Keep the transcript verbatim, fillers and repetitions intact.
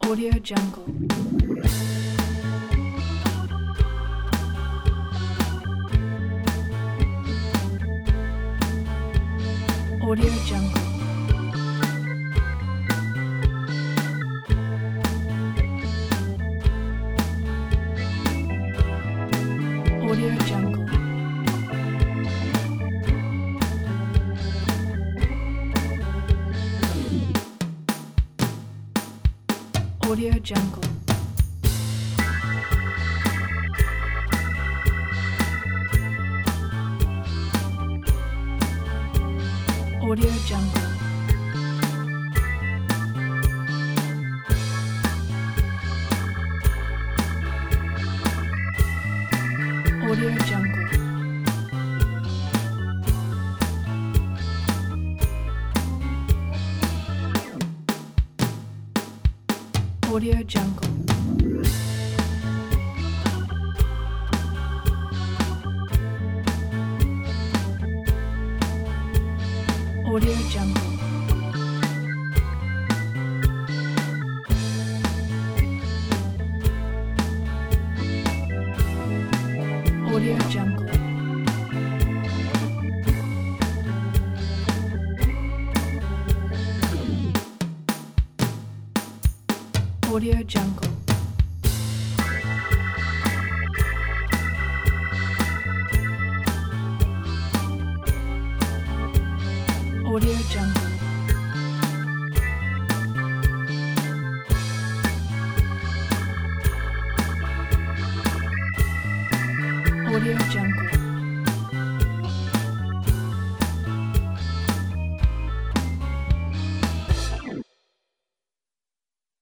Audio Jungle. Audio Jungle. Audio Jungle. Audio Jungle. Audio Jungle. Audio Jungle. Audio Jungle. Audio Jungle. Audio Jungle. Audio Jungle. Audio Jungle.